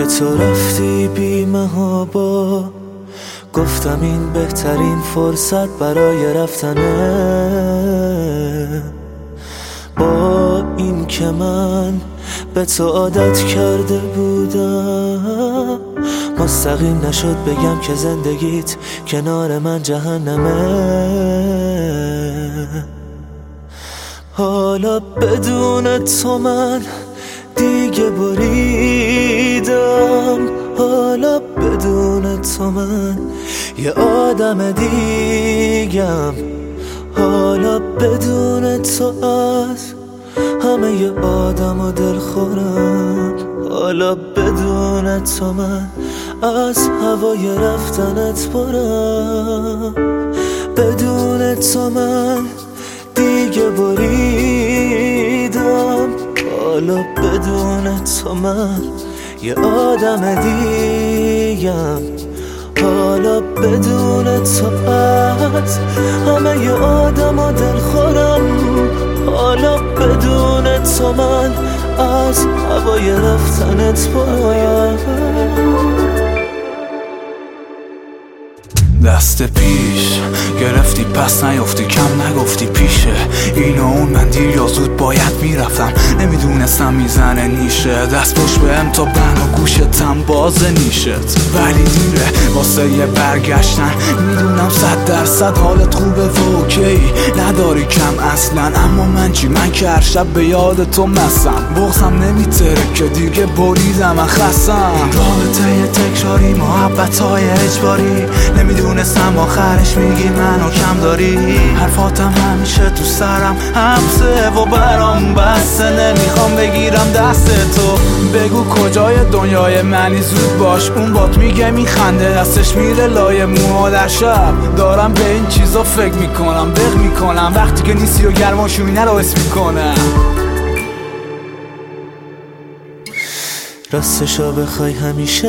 که تو رفتی بی محابا، گفتم این بهترین فرصت برای رفتنه. با این که من به تو عادت کرده بودم، مستقیم نشد بگم که زندگیت کنار من جهنمه. حالا بدون تو من دیگه بریدم، حالا بدون تو من یه آدم دیگم، حالا بدون تو از همه ی آدم و دل خورم، حالا بدون تو من از هوای رفتنت برم. بدون تو من دیگه بریدم، حالا بدون تو من یه آدم دیگم، حالا بدون تو از همه ی آدم و دل خورم، حالا بدون تو من از هوای رفتنت برم. دست پیش گرفتی پس نیفتی، کم نگفتی پیشه این و اون، من دیر یا زود باید میرفتم، نمیدونستم میزنه نیشه دست پشت بهم تا بند و گوشتم باز نیشت، ولی دیره واسه یه برگشتن، میدونم 100% حالت خوبه و اوکی نداری کم اصلا، اما من چی؟ من که هر شب به یاد تو مسم، بغضم نمیتره که دیگه بریدم، من خستم. این رابطه یه تکراری، محبت‌های اجباری، نمیدونستم آخرش میگی منو کم داری، حرفاتم همیشه تو سرم حبسه و برام بسته، نمیخوام بگیرم دست تو، بگو کجای دنیای منی زود باش، اون بات میگه میخنده دستش میره لای موها، در شب دارم به این چیزا فکر میکنم، بغ میکنم وقتی که نیستی و گرما شومینه رو حس میکنم. راستشو بخوای همیشه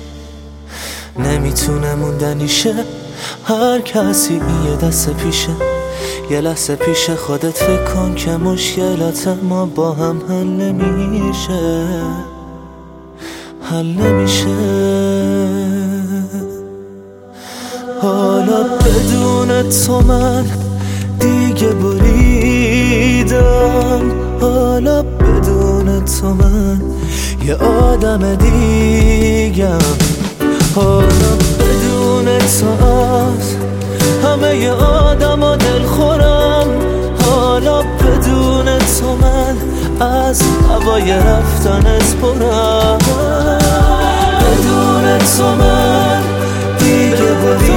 نمیتونه موندنیشه، هر کسی این یه دست پیشه، یه لحظه پیش خودت فکر کن که مشکلات ما با هم حل نمیشه، حل نمیشه. حالا بدون تو من دیگه بریدم، حالا بدون تو من یه آدم دیگم، حالا بدون تو از همه ی آدم و دل خورم، حالا بدون تو من از هوای رفتنت برم. بدون تو من دیگه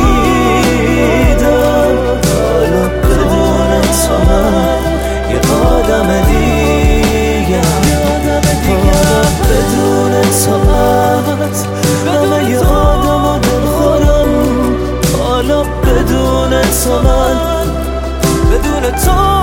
بریدم، حالا بدون تو من یه آدم دیگم، حالا بدون تو از همه ی آدم و دل خورم، حالا بدون تو من بدون تو